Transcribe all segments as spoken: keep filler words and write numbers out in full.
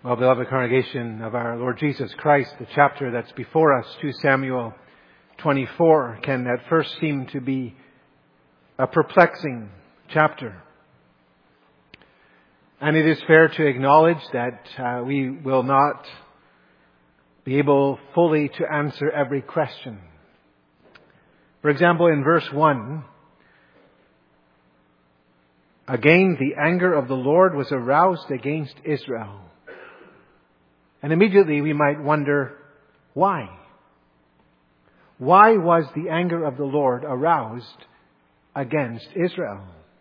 Well, beloved congregation of our Lord Jesus Christ, the chapter that's before us, Second Samuel twenty-four, can at first seem to be a perplexing chapter. And it is fair to acknowledge that uh, we will not be able fully to answer every question. For example, in verse one, again the anger of the Lord was aroused against Israel. And immediately we might wonder, why? Why was the anger of the Lord aroused against Israel?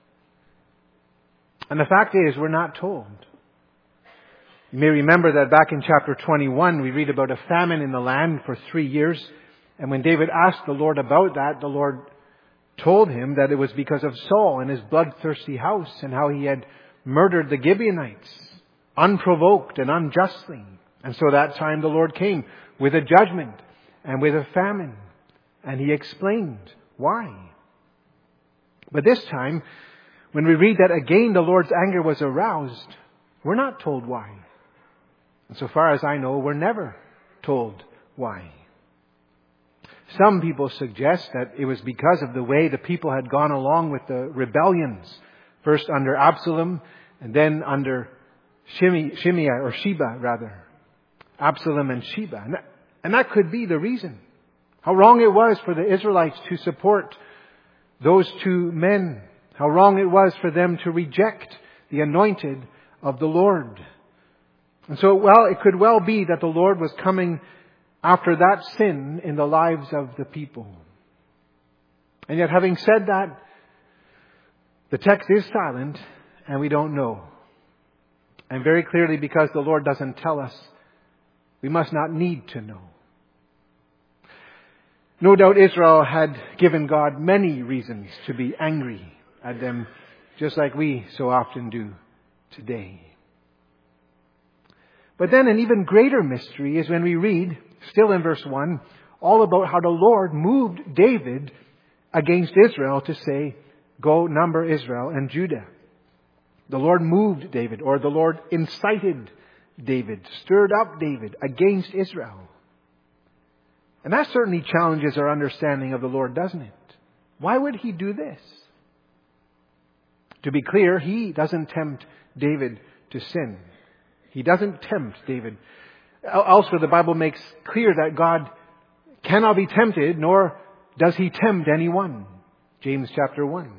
And the fact is, we're not told. You may remember that back in chapter twenty-one, we read about a famine in the land for three years. And when David asked the Lord about that, the Lord told him that it was because of Saul and his bloodthirsty house and how he had murdered the Gibeonites unprovoked and unjustly. And so that time the Lord came with a judgment and with a famine. And He explained why. But this time, when we read that again the Lord's anger was aroused, we're not told why. And so far as I know, we're never told why. Some people suggest that it was because of the way the people had gone along with the rebellions. First under Absalom and then under Shimei, or Sheba rather. Absalom and Sheba. And that, and that could be the reason. How wrong it was for the Israelites to support those two men. How wrong it was for them to reject the anointed of the Lord. And so, well, it could well be that the Lord was coming after that sin in the lives of the people. And yet, having said that, the text is silent and we don't know. And very clearly, because the Lord doesn't tell us, we must not need to know. No doubt Israel had given God many reasons to be angry at them, just like we so often do today. But then an even greater mystery is when we read, still in verse one, all about how the Lord moved David against Israel to say, go number Israel and Judah. The Lord moved David, or the Lord incited David, stirred up David against Israel. And that certainly challenges our understanding of the Lord, doesn't it? Why would He do this? To be clear, He doesn't tempt David to sin. He doesn't tempt David. Elsewhere, the Bible makes clear that God cannot be tempted, nor does He tempt anyone. James chapter one.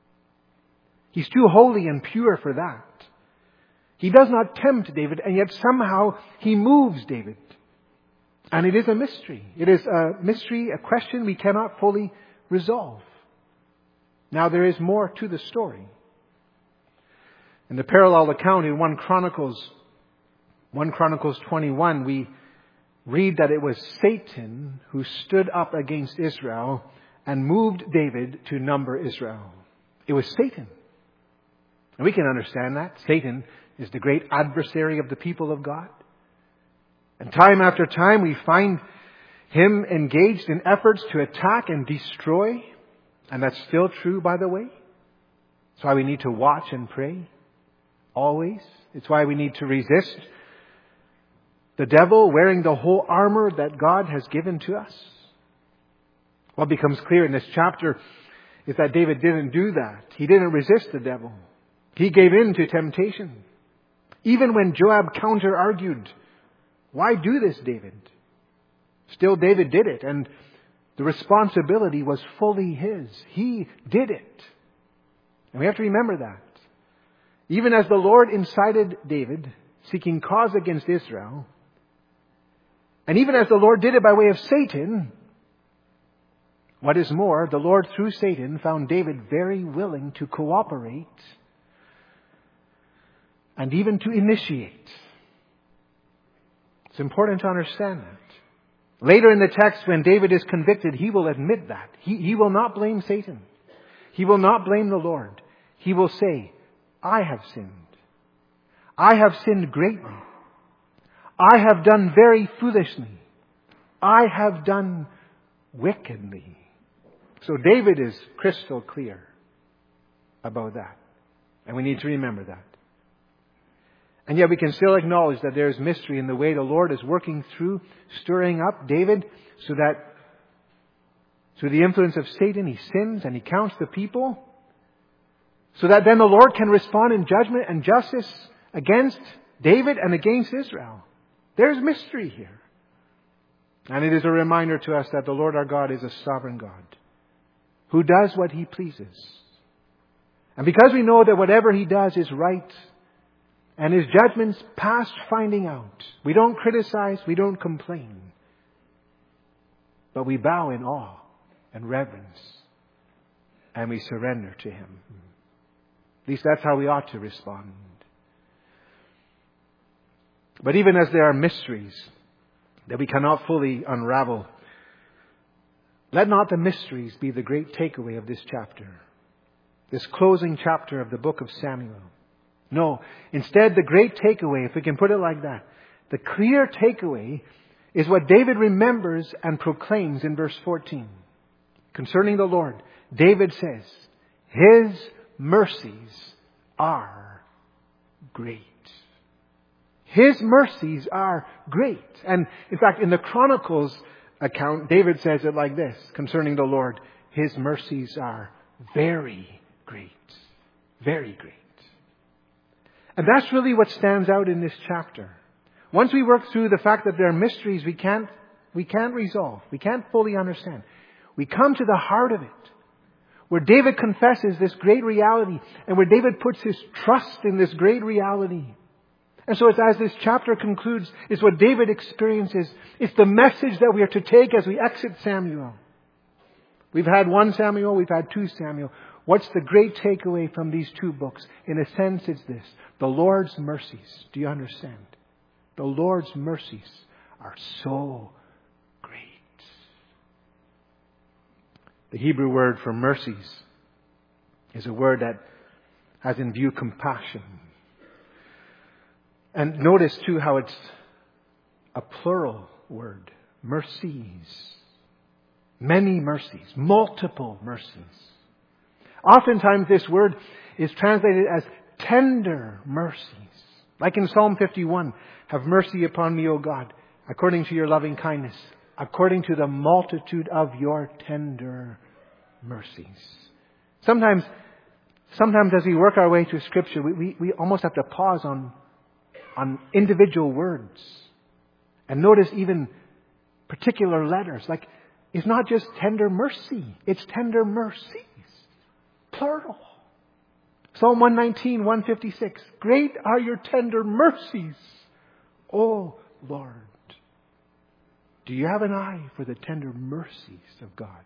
He's too holy and pure for that. He does not tempt David, and yet somehow He moves David. And it is a mystery. It is a mystery, a question we cannot fully resolve. Now there is more to the story. In the parallel account in First Chronicles, First Chronicles twenty-one, we read that it was Satan who stood up against Israel and moved David to number Israel. It was Satan. And we can understand that. Satan is the great adversary of the people of God. And time after time we find him engaged in efforts to attack and destroy. And that's still true, by the way. That's why we need to watch and pray. Always. It's why we need to resist the devil wearing the whole armor that God has given to us. What becomes clear in this chapter is that David didn't do that. He didn't resist the devil. He gave in to temptation. Even when Joab counter-argued, why do this, David? Still, David did it, and the responsibility was fully his. He did it. And we have to remember that. Even as the Lord incited David, seeking cause against Israel, and even as the Lord did it by way of Satan, what is more, the Lord through Satan found David very willing to cooperate and even to initiate. It's important to understand that. Later in the text, when David is convicted, he will admit that. He, he will not blame Satan. He will not blame the Lord. He will say, I have sinned. I have sinned greatly. I have done very foolishly. I have done wickedly. So David is crystal clear about that. And we need to remember that. And yet we can still acknowledge that there is mystery in the way the Lord is working through, stirring up David so that through the influence of Satan he sins and he counts the people, so that then the Lord can respond in judgment and justice against David and against Israel. There's mystery here. And it is a reminder to us that the Lord our God is a sovereign God who does what He pleases. And because we know that whatever He does is right and His judgments past finding out, we don't criticize, we don't complain, but we bow in awe and reverence and we surrender to Him. At least that's how we ought to respond. But even as there are mysteries that we cannot fully unravel, let not the mysteries be the great takeaway of this chapter, this closing chapter of the book of Samuel. No, instead the great takeaway, if we can put it like that, the clear takeaway is what David remembers and proclaims in verse fourteen. Concerning the Lord, David says, His mercies are great. His mercies are great. And in fact, in the Chronicles account, David says it like this concerning the Lord. His mercies are very great. Very great. And that's really what stands out in this chapter. Once we work through the fact that there are mysteries we can't, we can't resolve, we can't fully understand, we come to the heart of it, where David confesses this great reality and where David puts his trust in this great reality. And so it's as this chapter concludes, it's what David experiences. It's the message that we are to take as we exit Samuel. We've had one Samuel, we've had two Samuel. What's the great takeaway from these two books? In a sense, it's this. The Lord's mercies. Do you understand? The Lord's mercies are so great. The Hebrew word for mercies is a word that has in view compassion. And notice too how it's a plural word. Mercies. Many mercies. Multiple mercies. Oftentimes this word is translated as tender mercies. Like in Psalm fifty-one. Have mercy upon me, O God, according to your loving kindness, according to the multitude of your tender mercies. Sometimes, sometimes as we work our way through Scripture, we, we, we almost have to pause on on individual words. And notice even particular letters. Like, it's not just tender mercy. It's tender mercies. Plural. Psalm one nineteen, one fifty-six. Great are your tender mercies, O Lord. Do you have an eye for the tender mercies of God?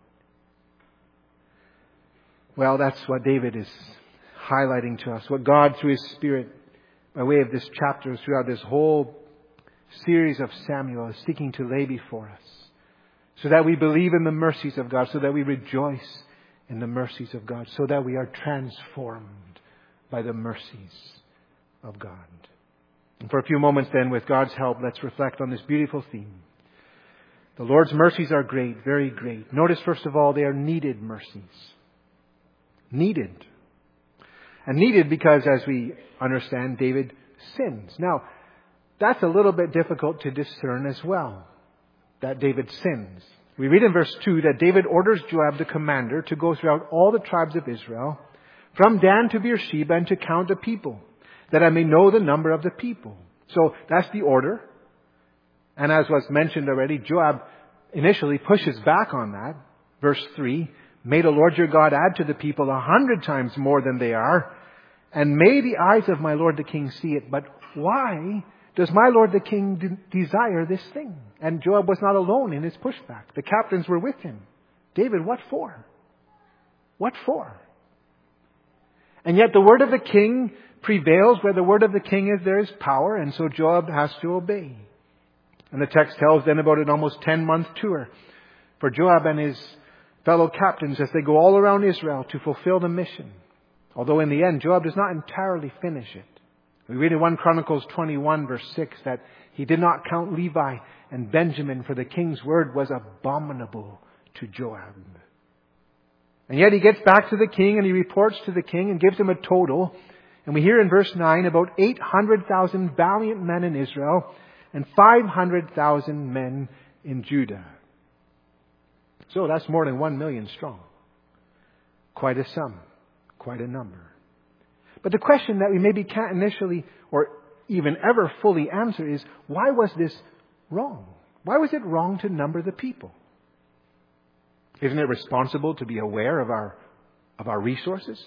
Well, that's what David is highlighting to us. What God, through His Spirit, by way of this chapter, throughout this whole series of Samuel, is seeking to lay before us. So that we believe in the mercies of God. So that we rejoice in the mercies of God. So that we are transformed by the mercies of God. And for a few moments then, with God's help, let's reflect on this beautiful theme. The Lord's mercies are great, very great. Notice, first of all, they are needed mercies. Needed. And needed because, as we understand, David sins. Now, that's a little bit difficult to discern as well, that David sins. We read in verse two that David orders Joab, the commander, to go throughout all the tribes of Israel, from Dan to Beersheba, and to count the people, that I may know the number of the people. So that's the order. And as was mentioned already, Joab initially pushes back on that. Verse three, may the Lord your God add to the people a hundred times more than they are, and may the eyes of my Lord the king see it. But why does my Lord the king de- desire this thing? And Joab was not alone in his pushback. The captains were with him. David, what for? What for? And yet the word of the king prevails. Where the word of the king is, there is power. And so Joab has to obey. And the text tells then about an almost ten-month tour for Joab and his fellow captains as they go all around Israel to fulfill the mission. Although in the end, Joab does not entirely finish it. We read in First Chronicles twenty-one, verse six, that he did not count Levi and Benjamin, for the king's word was abominable to Joab. And yet he gets back to the king and he reports to the king and gives him a total. And we hear in verse nine about eight hundred thousand valiant men in Israel and five hundred thousand men in Judah. So that's more than one million strong. Quite a sum. Quite a number. But the question that we maybe can't initially or even ever fully answer is, why was this wrong? Why was it wrong to number the people? Isn't it responsible to be aware of our of our resources?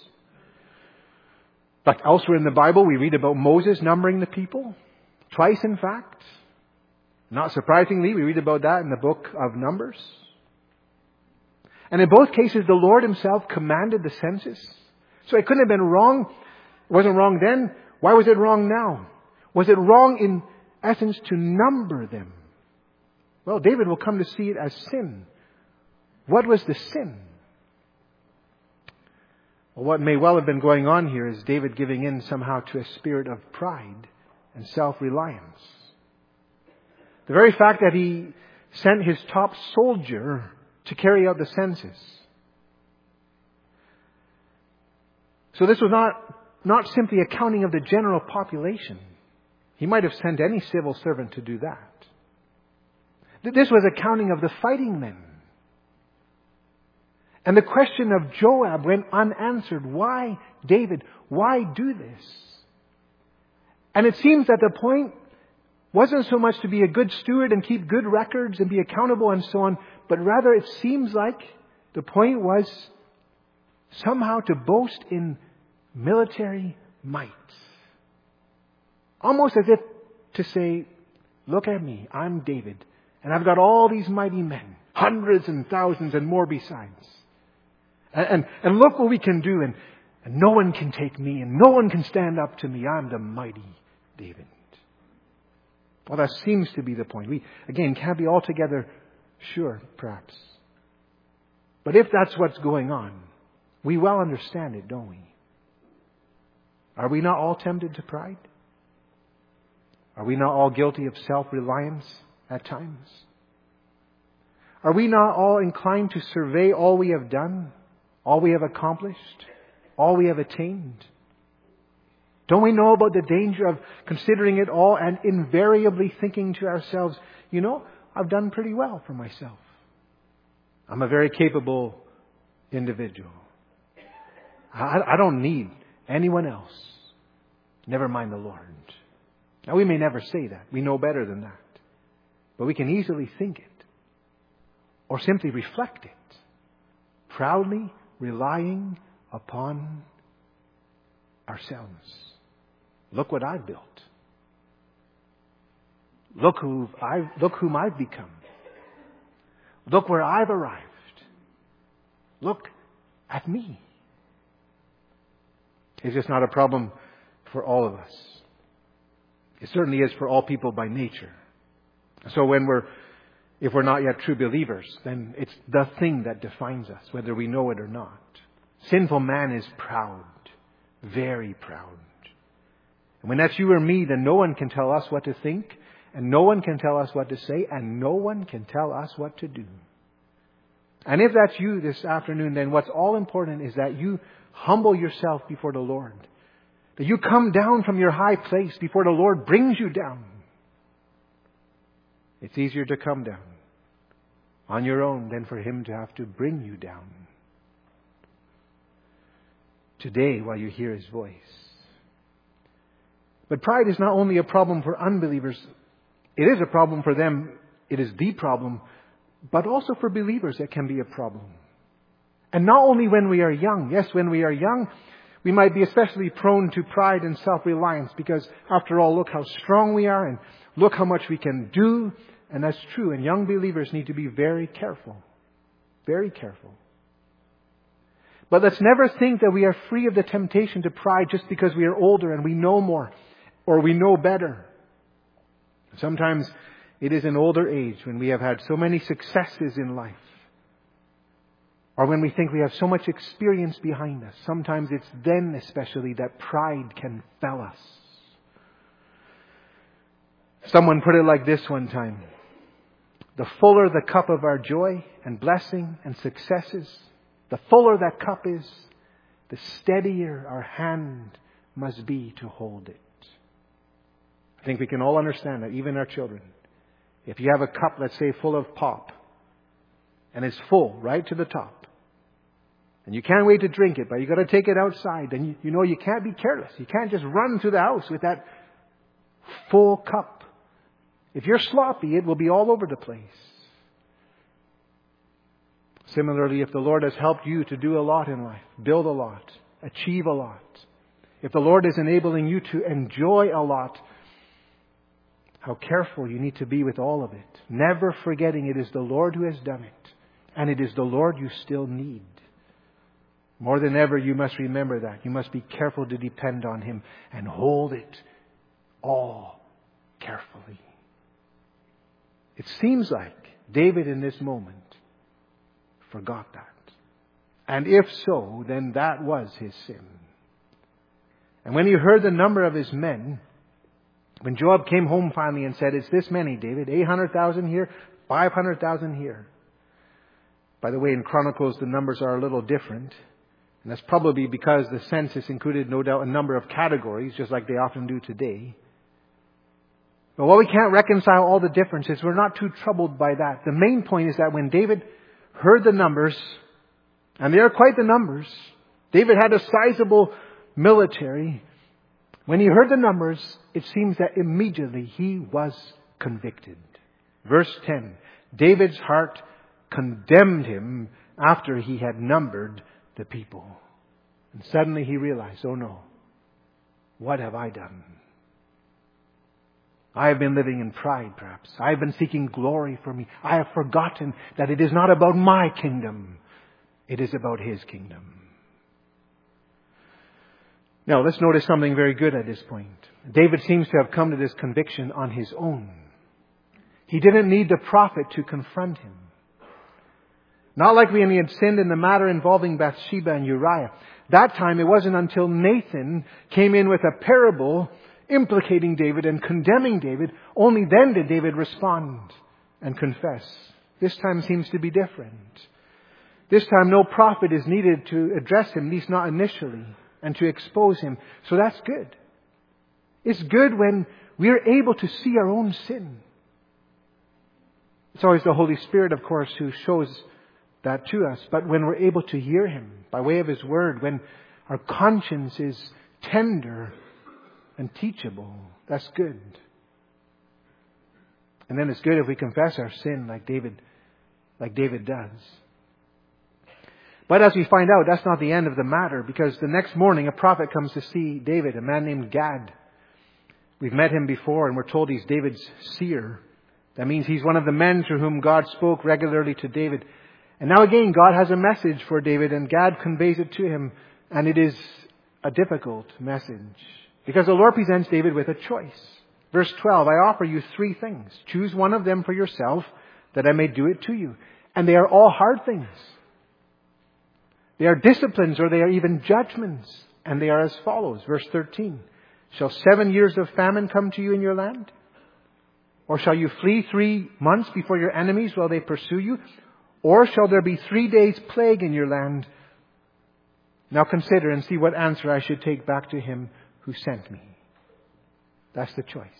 But elsewhere in the Bible, we read about Moses numbering the people. Twice, in fact. Not surprisingly, we read about that in the book of Numbers. And in both cases, the Lord Himself commanded the census. So it couldn't have been wrong. It wasn't wrong then. Why was it wrong now? Was it wrong in essence to number them? Well, David will come to see it as sin. What was the sin? Well, what may well have been going on here is David giving in somehow to a spirit of pride and self-reliance. The very fact that he sent his top soldier to carry out the census. So this was not, not simply a counting of the general population. He might have sent any civil servant to do that. This was a counting of the fighting men. And the question of Joab went unanswered. Why, David? Why do this? And it seems that the point wasn't so much to be a good steward and keep good records and be accountable and so on, but rather it seems like the point was somehow to boast in military might. Almost as if to say, look at me, I'm David, and I've got all these mighty men, hundreds and thousands and more besides. And, and, and look what we can do, and, and no one can take me, and no one can stand up to me. I'm the mighty David. Well, that seems to be the point. We, again, can't be altogether sure, perhaps. But if that's what's going on, we well understand it, don't we? Are we not all tempted to pride? Are we not all guilty of self-reliance at times? Are we not all inclined to survey all we have done, all we have accomplished, all we have attained? Don't we know about the danger of considering it all and invariably thinking to ourselves, you know, I've done pretty well for myself. I'm a very capable individual. I, I don't need anyone else. Never mind the Lord. Now, we may never say that. We know better than that. But we can easily think it. Or simply reflect it. Proudly relying upon ourselves. Look what I've built. Look who I've, look whom I've become. Look where I've arrived. Look at me. It's just not a problem for all of us. It certainly is for all people by nature. So when we're, if we're not yet true believers, then it's the thing that defines us, whether we know it or not. Sinful man is proud. Very proud. And when that's you or me, then no one can tell us what to think, and no one can tell us what to say, and no one can tell us what to do. And if that's you this afternoon, then what's all important is that you humble yourself before the Lord. That you come down from your high place before the Lord brings you down. It's easier to come down on your own than for Him to have to bring you down. Today, while you hear His voice. But pride is not only a problem for unbelievers. It is a problem for them. It is the problem. But also for believers it can be a problem. And not only when we are young. Yes, when we are young, we might be especially prone to pride and self-reliance because, after all, look how strong we are and look how much we can do. And that's true. And young believers need to be very careful. Very careful. But let's never think that we are free of the temptation to pride just because we are older and we know more or we know better. Sometimes it is in older age when we have had so many successes in life, or when we think we have so much experience behind us. Sometimes it's then especially that pride can fell us. Someone put it like this one time. The fuller the cup of our joy and blessing and successes, the fuller that cup is, the steadier our hand must be to hold it. I think we can all understand that, even our children. If you have a cup, let's say, full of pop, and it's full right to the top, and you can't wait to drink it, but you've got to take it outside, then you, you know you can't be careless. You can't just run through the house with that full cup. If you're sloppy, it will be all over the place. Similarly, if the Lord has helped you to do a lot in life, build a lot, achieve a lot, if the Lord is enabling you to enjoy a lot, how careful you need to be with all of it. Never forgetting it is the Lord who has done it. And it is the Lord you still need. More than ever, you must remember that. You must be careful to depend on Him and hold it all carefully. It seems like David in this moment forgot that. And if so, then that was his sin. And when he heard the number of his men, when Joab came home finally and said, "It's this many, David, eight hundred thousand here, five hundred thousand here." By the way, in Chronicles, the numbers are a little different. And that's probably because the census included, no doubt, a number of categories, just like they often do today. But while we can't reconcile all the differences, we're not too troubled by that. The main point is that when David heard the numbers, and they are quite the numbers, David had a sizable military. When he heard the numbers, it seems that immediately he was convicted. Verse ten, David's heart condemned him after he had numbered the people. And suddenly he realized, oh no, what have I done? I have been living in pride, perhaps. I have been seeking glory for me. I have forgotten that it is not about my kingdom. It is about His kingdom. Now, let's notice something very good at this point. David seems to have come to this conviction on his own. He didn't need the prophet to confront him. Not like when he had sinned in the matter involving Bathsheba and Uriah. That time, it wasn't until Nathan came in with a parable implicating David and condemning David. Only then did David respond and confess. This time seems to be different. This time, no prophet is needed to address him, at least not initially, and to expose him. So that's good. It's good when we are able to see our own sin. It's always the Holy Spirit, of course, who shows that to us. But when we're able to hear Him by way of His Word, when our conscience is tender and teachable, that's good. And then it's good if we confess our sin like David, like David does. But as we find out, that's not the end of the matter, because the next morning a prophet comes to see David, a man named Gad. We've met him before, and we're told he's David's seer. That means he's one of the men through whom God spoke regularly to David. And now again, God has a message for David, and Gad conveys it to him, and it is a difficult message. Because the Lord presents David with a choice. Verse twelve, I offer you three things. Choose one of them for yourself, that I may do it to you. And they are all hard things. They are disciplines, or they are even judgments. And they are as follows. Verse thirteen, shall seven years of famine come to you in your land? Or shall you flee three months before your enemies while they pursue you? Or shall there be three days plague in your land? Now consider and see what answer I should take back to him who sent me. That's the choice.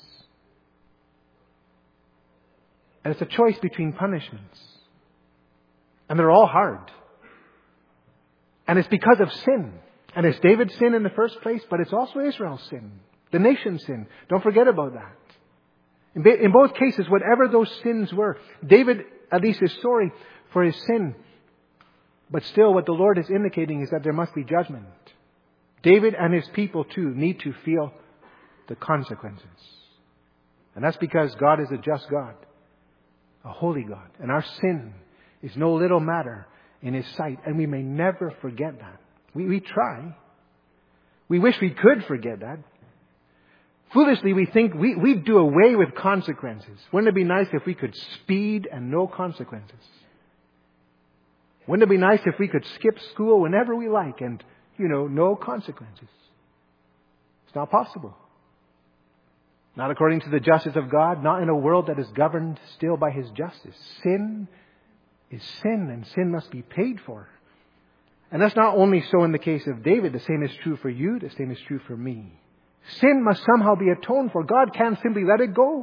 And it's a choice between punishments. And they're all hard. And it's because of sin. And it's David's sin in the first place, but it's also Israel's sin. The nation's sin. Don't forget about that. In, in both cases, whatever those sins were, David at least is sorry for his sin. But still, what the Lord is indicating is that there must be judgment. David and his people, too, need to feel the consequences. And that's because God is a just God, a holy God. And our sin is no little matter in His sight. And we may never forget that. We, we try. We wish we could forget that. Foolishly, we think we, we'd do away with consequences. Wouldn't it be nice if we could speed and no consequences? Wouldn't it be nice if we could skip school whenever we like and, you know, no consequences? It's not possible. Not according to the justice of God, not in a world that is governed still by His justice. Sin is sin, and sin must be paid for. And that's not only so in the case of David. The same is true for you. The same is true for me. Sin must somehow be atoned for. God can't simply let it go.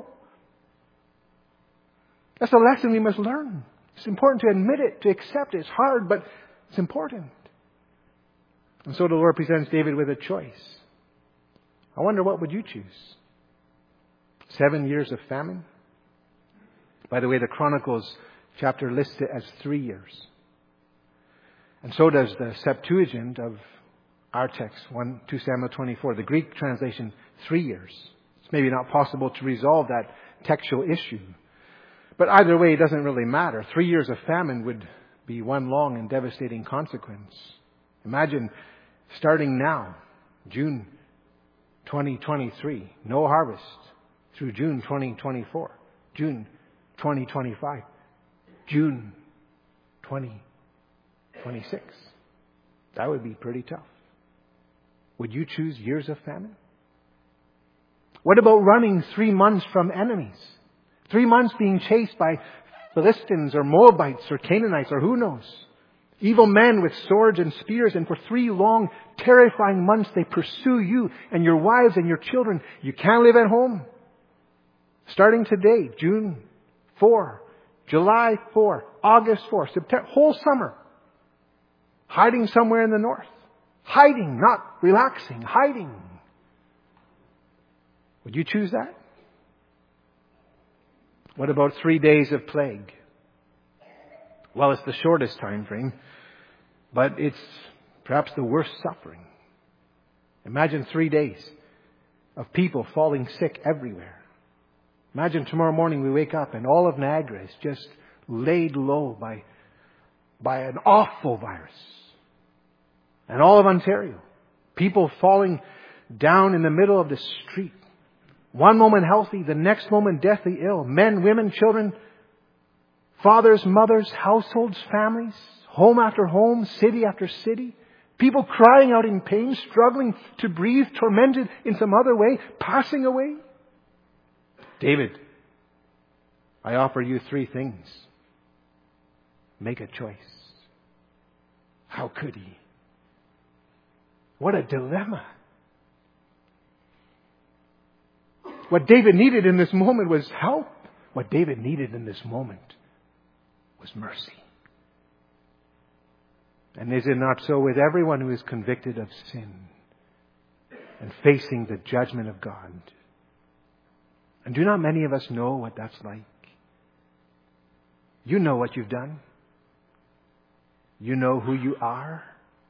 That's a lesson we must learn. It's important to admit it, to accept it. It's hard, but it's important. And so the Lord presents David with a choice. I wonder, what would you choose? Seven years of famine? By the way, the Chronicles chapter lists it as three years. And so does the Septuagint of our text, First Samuel twenty-four. The Greek translation, three years. It's maybe not possible to resolve that textual issue. But either way, it doesn't really matter. Three years of famine would be one long and devastating consequence. Imagine starting now, June twenty twenty-three, no harvest through June twenty twenty-four, June twenty twenty-five, June twenty twenty-six. That would be pretty tough. Would you choose years of famine? What about running three months from enemies? Three months being chased by Philistines or Moabites or Canaanites or who knows? Evil men with swords and spears, and for three long, terrifying months they pursue you and your wives and your children. You can't live at home. Starting today, June fourth, July fourth, August fourth, September, whole summer. Hiding somewhere in the north. Hiding, not relaxing, hiding. Would you choose that? What about three days of plague? Well, it's the shortest time frame, but it's perhaps the worst suffering. Imagine three days of people falling sick everywhere. Imagine tomorrow morning we wake up and all of Niagara is just laid low by, by an awful virus. And all of Ontario. People falling down in the middle of the street. One moment healthy, the next moment deathly ill. Men, women, children, fathers, mothers, households, families, home after home, city after city. People crying out in pain, struggling to breathe, tormented in some other way, passing away. David, I offer you three things. Make a choice. How could he? What a dilemma. What David needed in this moment was help. What David needed in this moment was mercy. And is it not so with everyone who is convicted of sin and facing the judgment of God? And do not many of us know what that's like? You know what you've done. You know who you are.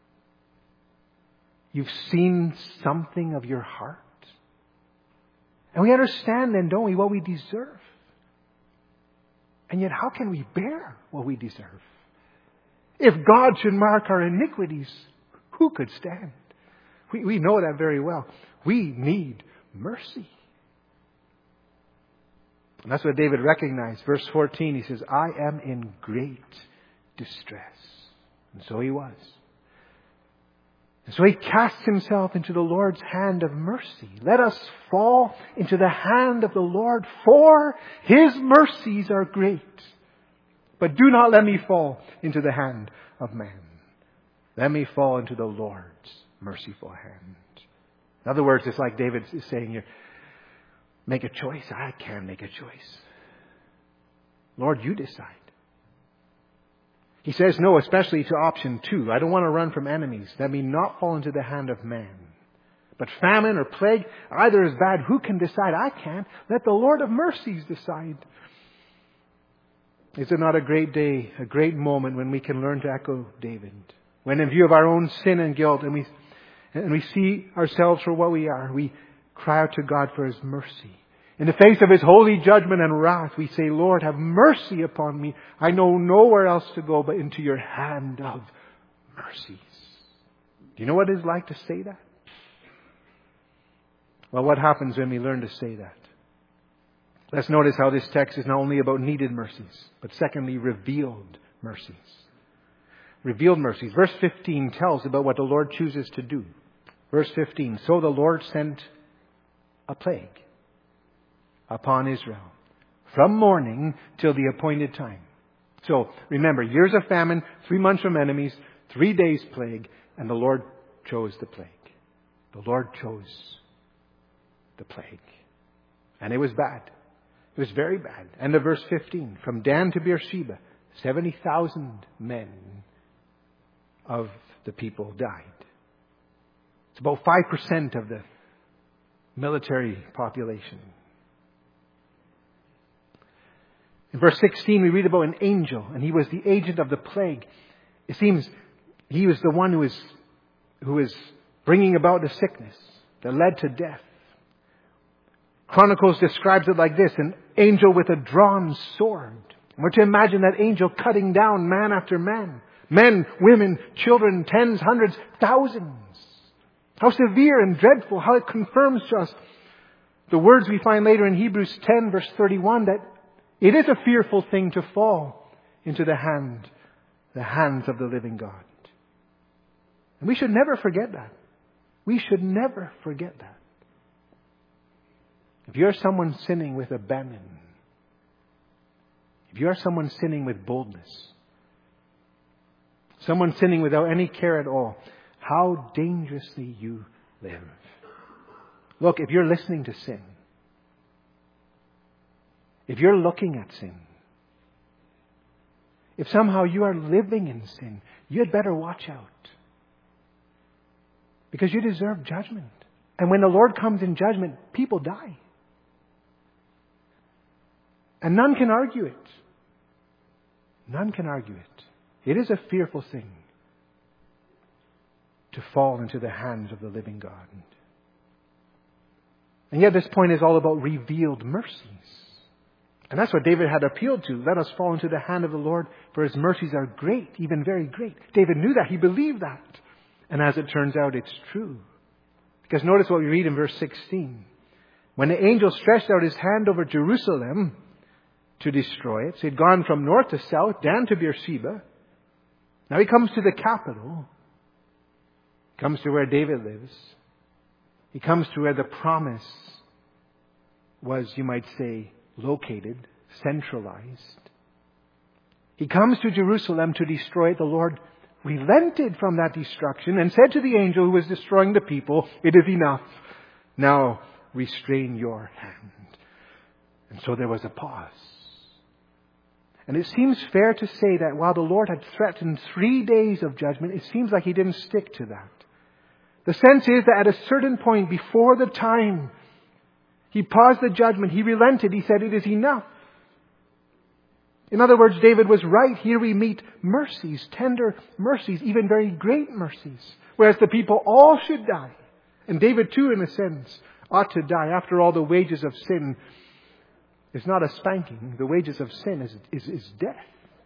You've seen something of your heart. And we understand then, don't we, what we deserve. And yet how can we bear what we deserve? If God should mark our iniquities, who could stand? We, we know that very well. We need mercy. And that's what David recognized. Verse fourteen, he says, I am in great distress. And so he was. And so he casts himself into the Lord's hand of mercy. Let us fall into the hand of the Lord, for His mercies are great. But do not let me fall into the hand of man. Let me fall into the Lord's merciful hand. In other words, it's like David is saying here, make a choice. I can make a choice. Lord, you decide. He says no, especially to option two. I don't want to run from enemies. Let me not fall into the hand of man. But famine or plague, either is bad. Who can decide? I can't. Let the Lord of mercies decide. Is it not a great day, a great moment when we can learn to echo David? When in view of our own sin and guilt, and we, and we see ourselves for what we are, we cry out to God for His mercy. In the face of His holy judgment and wrath, we say, Lord, have mercy upon me. I know nowhere else to go but into your hand of mercies. Do you know what it's like to say that? Well, what happens when we learn to say that? Let's notice how this text is not only about needed mercies, but secondly, revealed mercies. Revealed mercies. Verse fifteen tells about what the Lord chooses to do. Verse fifteen, so the Lord sent a plague upon Israel from morning till the appointed time. So remember, years of famine, three months from enemies, Three days plague, and the Lord chose the plague. The Lord chose the plague. And it was bad. It was very bad. End of verse fifteen. From Dan to Beersheba, seventy thousand men of the people died. It's about five percent of the military population. In verse sixteen, we read about an angel, and he was the agent of the plague. It seems he was the one who was, who was bringing about the sickness that led to death. Chronicles describes it like this: an angel with a drawn sword. And we're to imagine that angel cutting down man after man. Men, women, children, tens, hundreds, thousands. How severe and dreadful. How it confirms to us the words we find later in Hebrews ten verse thirty-one, that it is a fearful thing to fall into the hand, the hands of the living God. And we should never forget that. We should never forget that. If you're someone sinning with abandon, if you're someone sinning with boldness, someone sinning without any care at all, how dangerously you live. Look, if you're listening to sin, if you're looking at sin, if somehow you are living in sin, you had better watch out. Because you deserve judgment. And when the Lord comes in judgment, people die. And none can argue it. None can argue it. It is a fearful thing to fall into the hands of the living God. And yet this point is all about revealed mercies. And that's what David had appealed to. Let us fall into the hand of the Lord, for His mercies are great, even very great. David knew that. He believed that. And as it turns out, it's true. Because notice what we read in verse sixteen. When the angel stretched out his hand over Jerusalem to destroy it, so he'd gone from north to south, Dan to Beersheba. Now he comes to the capital. He comes to where David lives. He comes to where the promise was, you might say, located, centralized. He comes to Jerusalem to destroy it. The Lord relented from that destruction and said to the angel who was destroying the people, "It is enough. Now restrain your hand." And so there was a pause. And it seems fair to say that while the Lord had threatened three days of judgment, it seems like He didn't stick to that. The sense is that at a certain point before the time He paused the judgment, He relented. He said, "It is enough." In other words, David was right. Here we meet mercies, tender mercies, even very great mercies. Whereas the people all should die. And David too, in a sense, ought to die. After all, the wages of sin is not a spanking. The wages of sin is, is, is death.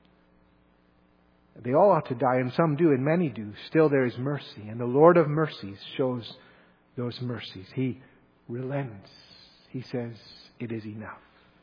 They all ought to die, and some do, and many do. Still there is mercy. And the Lord of mercies shows those mercies. He relents. He says, "It is enough."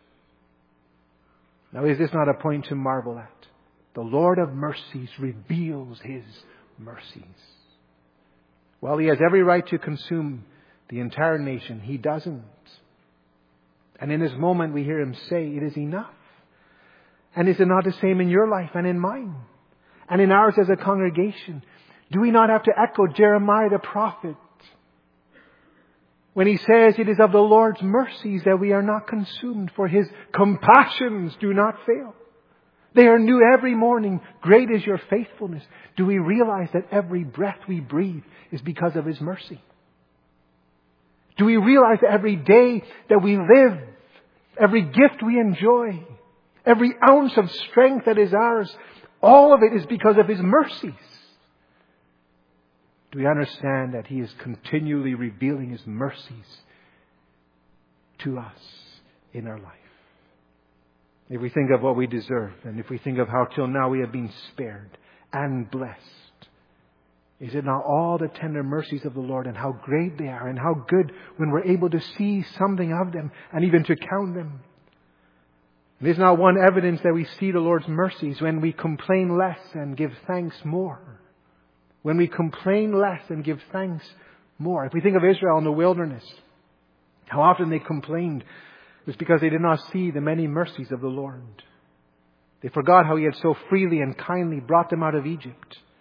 Now, is this not a point to marvel at? The Lord of mercies reveals His mercies. While He has every right to consume the entire nation, He doesn't. And in this moment we hear Him say, "It is enough." And is it not the same in your life and in mine? And in ours as a congregation? Do we not have to echo Jeremiah the prophet when he says, "It is of the Lord's mercies that we are not consumed, for His compassions do not fail. They are new every morning. Great is your faithfulness." Do we realize that every breath we breathe is because of His mercy? Do we realize that every day that we live, every gift we enjoy, every ounce of strength that is ours, all of it is because of His mercies? Do we understand that He is continually revealing His mercies to us in our life? If we think of what we deserve, and if we think of how till now we have been spared and blessed, is it not all the tender mercies of the Lord, and how great they are, and how good when we're able to see something of them and even to count them? There's not one evidence that we see the Lord's mercies when we complain less and give thanks more. When we complain less and give thanks more. If we think of Israel in the wilderness, how often they complained was because they did not see the many mercies of the Lord. They forgot how He had so freely and kindly brought them out of Egypt.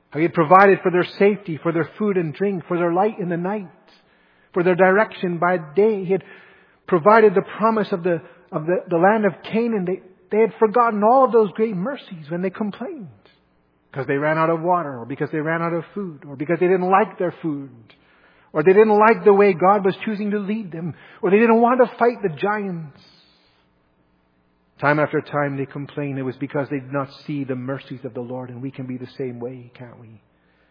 How He had provided for their safety, for their food and drink, for their light in the night, for their direction by day. He had provided the promise of the of the, the land of Canaan. They, they had forgotten all of those great mercies when they complained. Because they ran out of water, or because they ran out of food, or because they didn't like their food, or they didn't like the way God was choosing to lead them, or they didn't want to fight the giants. Time after time they complained. It was because they did not see the mercies of the Lord, and we can be the same way, can't we?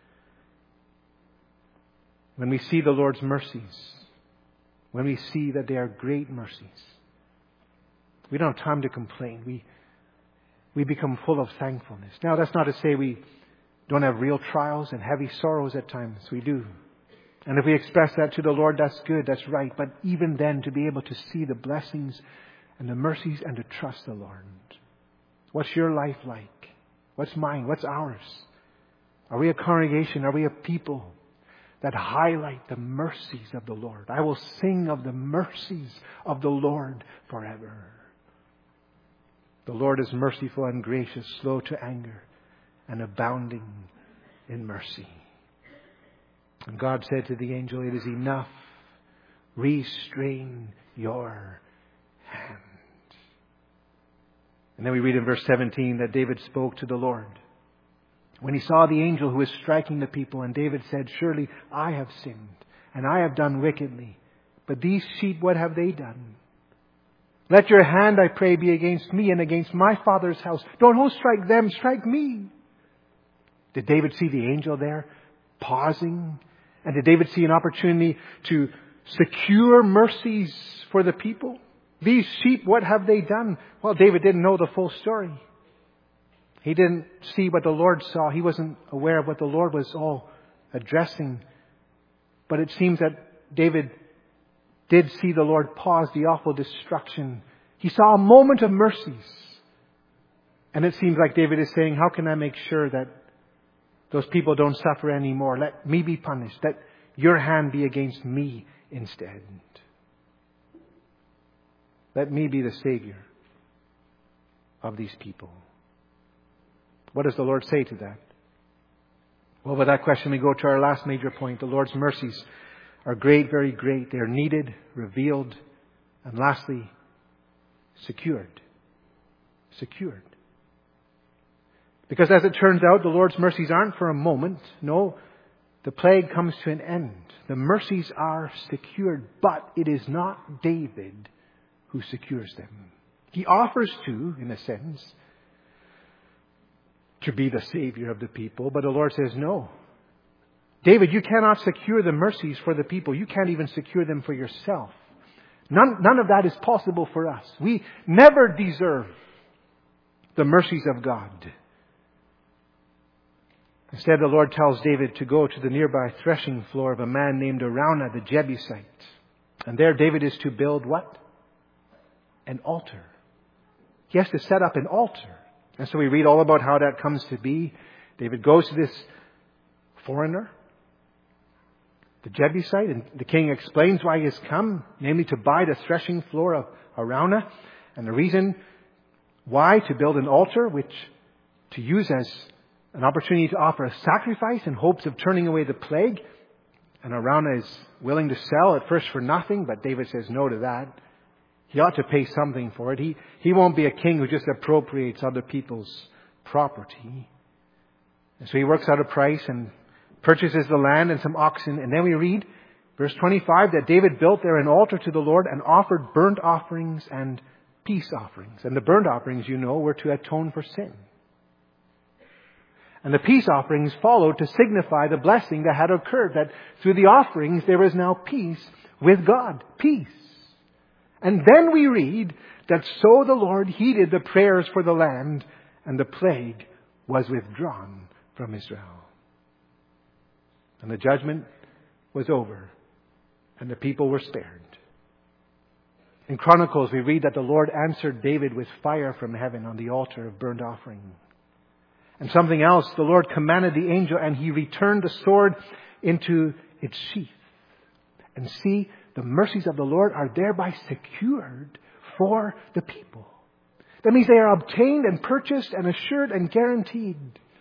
When we see the Lord's mercies, when we see that they are great mercies, we don't have time to complain. We We become full of thankfulness. Now, that's not to say we don't have real trials and heavy sorrows at times. We do. And if we express that to the Lord, that's good, that's right. But even then, to be able to see the blessings and the mercies and to trust the Lord. What's your life like? What's mine? What's ours? Are we a congregation? Are we a people that highlight the mercies of the Lord? I will sing of the mercies of the Lord forever. The Lord is merciful and gracious, slow to anger, and abounding in mercy. And God said to the angel, "It is enough. Restrain your hand." And then we read in verse seventeen that David spoke to the Lord when he saw the angel who was striking the people. And David said, "Surely I have sinned, and I have done wickedly. But these sheep, what have they done? Let your hand, I pray, be against me and against my father's house. Don't strike them, strike me." Did David see the angel there pausing? And did David see an opportunity to secure mercies for the people? These sheep, what have they done? Well, David didn't know the full story. He didn't see what the Lord saw. He wasn't aware of what the Lord was all addressing. But it seems that David did see the Lord pause the awful destruction. He saw a moment of mercies. And it seems like David is saying, how can I make sure that those people don't suffer anymore? Let me be punished. Let your hand be against me instead. Let me be the Savior of these people. What does the Lord say to that? Well, with that question, we go to our last major point. The Lord's mercies are great, very great. They are needed, revealed, and lastly, secured. Secured. Because as it turns out, the Lord's mercies aren't for a moment. No, the plague comes to an end. The mercies are secured, but it is not David who secures them. He offers to, in a sense, to be the Savior of the people, but the Lord says no. David, you cannot secure the mercies for the people. You can't even secure them for yourself. None, none of that is possible for us. We never deserve the mercies of God. Instead, the Lord tells David to go to the nearby threshing floor of a man named Araunah the Jebusite. And there David is to build what? An altar. He has to set up an altar. And so we read all about how that comes to be. David goes to this foreigner, the Jebusite, and the king explains why he has come, namely to buy the threshing floor of Araunah. And the reason why, to build an altar, which to use as an opportunity to offer a sacrifice in hopes of turning away the plague. And Araunah is willing to sell at first for nothing, but David says no to that. He ought to pay something for it. He, he won't be a king who just appropriates other people's property. And so he works out a price and purchases the land and some oxen. And then we read, verse twenty-five, that David built there an altar to the Lord and offered burnt offerings and peace offerings. And the burnt offerings, you know, were to atone for sin. And the peace offerings followed to signify the blessing that had occurred, that through the offerings there is now peace with God. Peace. And then we read that so the Lord heeded the prayers for the land, and the plague was withdrawn from Israel. And the judgment was over, and the people were spared. In Chronicles, we read that the Lord answered David with fire from heaven on the altar of burnt offering. And something else, the Lord commanded the angel, and he returned the sword into its sheath. And see, the mercies of the Lord are thereby secured for the people. That means they are obtained and purchased and assured and guaranteed.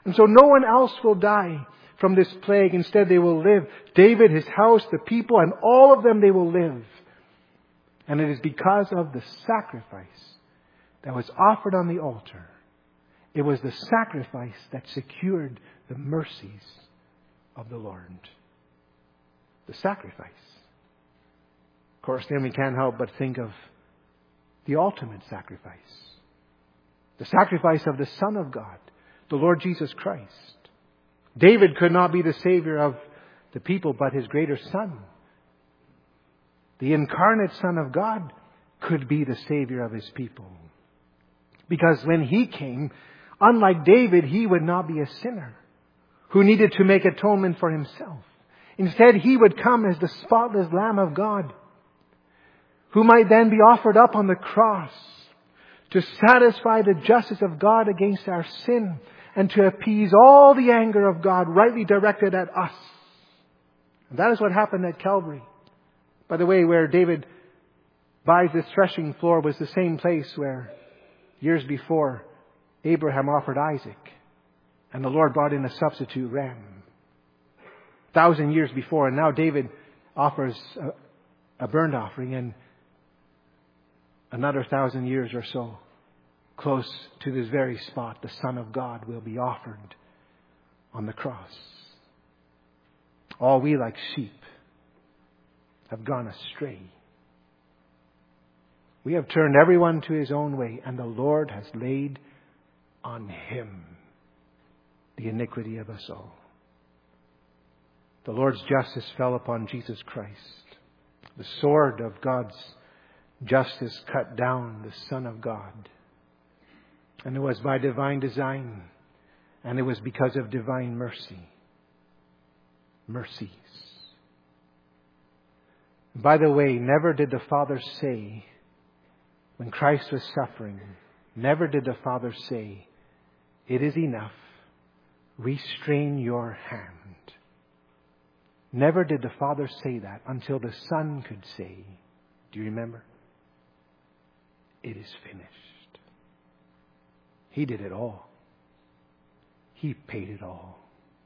And so no one else will die from this plague. Instead, they will live. David, his house, the people, and all of them, they will live. And it is because of the sacrifice that was offered on the altar. It was the sacrifice that secured the mercies of the Lord. The sacrifice. Of course, then we can't help but think of the ultimate sacrifice. The sacrifice of the Son of God, the Lord Jesus Christ. David could not be the Savior of the people, but his greater Son. The incarnate Son of God could be the Savior of his people. Because when he came, unlike David, he would not be a sinner who needed to make atonement for himself. Instead, he would come as the spotless Lamb of God, who might then be offered up on the cross to satisfy the justice of God against our sin and to appease all the anger of God rightly directed at us. And that is what happened at Calvary. By the way, where David buys this threshing floor was the same place where years before Abraham offered Isaac and the Lord brought in a substitute ram. A thousand years before, and now David offers a, a burnt offering, and another thousand years or so, close to this very spot, the Son of God will be offered on the cross. All we like sheep have gone astray. We have turned everyone to his own way, and the Lord has laid on him the iniquity of us all. The Lord's justice fell upon Jesus Christ. The sword of God's justice cut down the Son of God. And it was by divine design. And it was because of divine mercy. Mercies. By the way, never did the Father say, when Christ was suffering, never did the Father say, "It is enough. Restrain your hand." Never did the Father say that until the Son could say, do you remember? "It is finished." He did it all. He paid it all.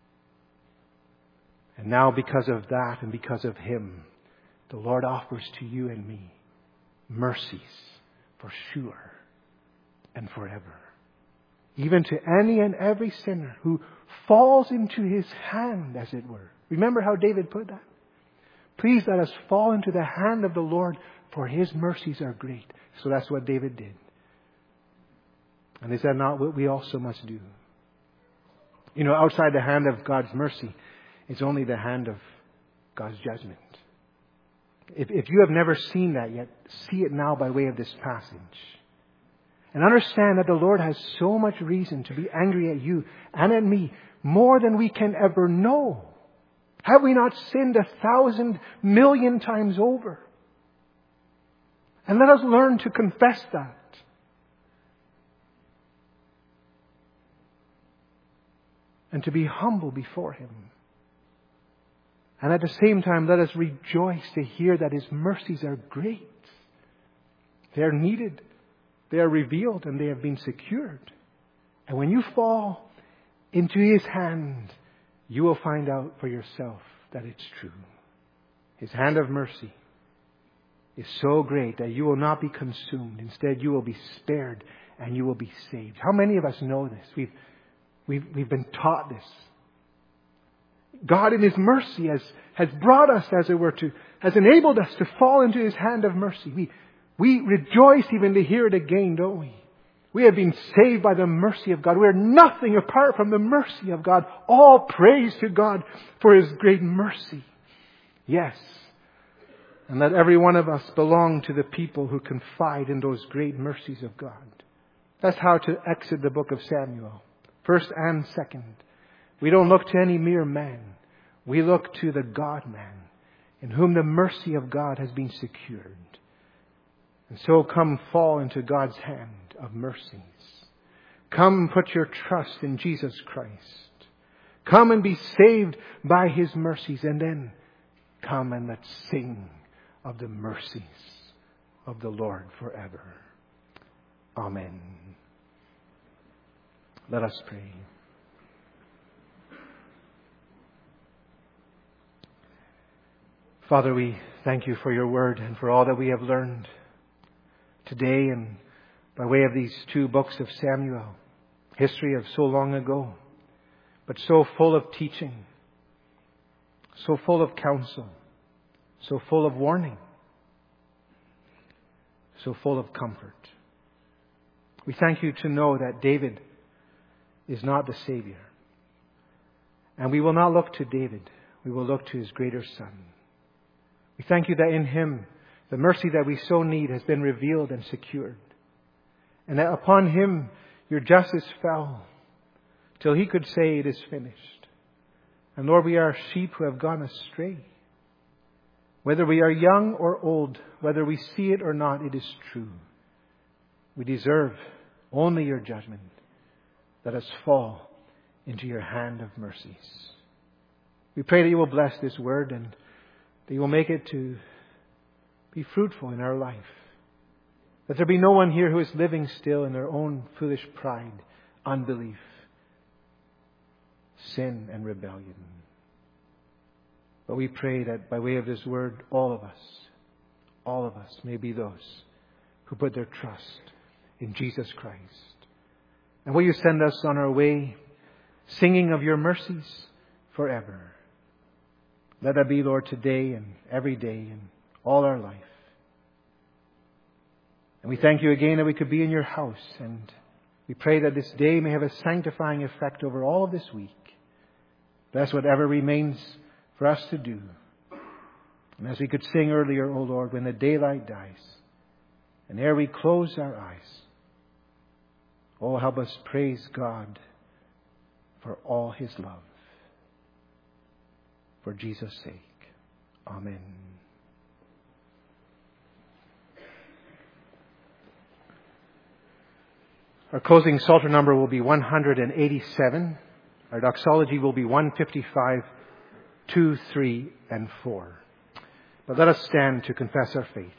And now because of that and because of Him, the Lord offers to you and me mercies for sure and forever. Even to any and every sinner who falls into His hand, as it were. Remember how David put that? Please let us fall into the hand of the Lord, for His mercies are great. So that's what David did. And is that not what we also must do? You know, outside the hand of God's mercy is only the hand of God's judgment. If, if you have never seen that yet, see it now by way of this passage. And understand that the Lord has so much reason to be angry at you and at me, more than we can ever know. Have we not sinned a thousand million times over? And let us learn to confess that. And to be humble before Him. And at the same time, let us rejoice to hear that His mercies are great. They are needed. They are revealed and they have been secured. And when you fall into His hand, you will find out for yourself that it's true. His hand of mercy is so great that you will not be consumed. Instead, you will be spared and you will be saved. How many of us know this? We've, we've, we've been taught this. God in His mercy has, has brought us, as it were, to, has enabled us to fall into His hand of mercy. We, we rejoice even to hear it again, don't we? We have been saved by the mercy of God. We are nothing apart from the mercy of God. All praise to God for His great mercy. Yes. And let every one of us belong to the people who confide in those great mercies of God. That's how to exit the book of Samuel. First and second. We don't look to any mere man. We look to the God-man, in whom the mercy of God has been secured. And so come fall into God's hand of mercies. Come put your trust in Jesus Christ. Come and be saved by His mercies. And then come and let's sing of the mercies of the Lord forever. Amen. Let us pray. Father, we thank you for your word and for all that we have learned today and by way of these two books of Samuel, history of so long ago, but so full of teaching, so full of counsel, so full of warning, so full of comfort. We thank you to know that David is not the Savior. And we will not look to David. We will look to his greater Son. We thank you that in him, the mercy that we so need has been revealed and secured. And that upon him, your justice fell till he could say it is finished. And Lord, we are sheep who have gone astray. Whether we are young or old, whether we see it or not, it is true. We deserve only your judgment. Let us fall into your hand of mercies. We pray that you will bless this word and that you will make it to be fruitful in our life. That there be no one here who is living still in their own foolish pride, unbelief, sin and rebellion. But we pray that by way of this word, all of us, all of us may be those who put their trust in Jesus Christ. And will you send us on our way, singing of your mercies forever. Let that be, Lord, today and every day and all our life. And we thank you again that we could be in your house. And we pray that this day may have a sanctifying effect over all of this week. Bless whatever remains for us to do. And as we could sing earlier, O Lord, when the daylight dies, and ere we close our eyes, oh, help us praise God for all his love. For Jesus' sake. Amen. Our closing Psalter number will be one hundred eighty-seven. Our doxology will be one fifty-five, two, three, and four. But let us stand to confess our faith.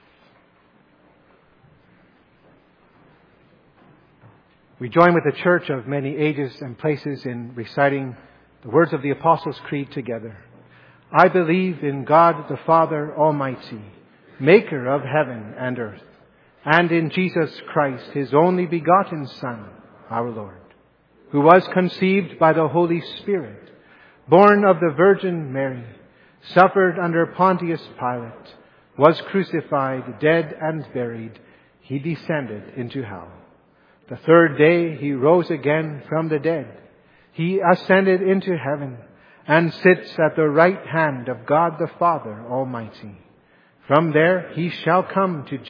We join with the church of many ages and places in reciting the words of the Apostles' Creed together. I believe in God the Father Almighty, maker of heaven and earth, and in Jesus Christ, his only begotten Son, our Lord, who was conceived by the Holy Spirit, born of the Virgin Mary, suffered under Pontius Pilate, was crucified, dead and buried. He descended into hell. The third day he rose again from the dead. He ascended into heaven and sits at the right hand of God the Father Almighty. From there he shall come to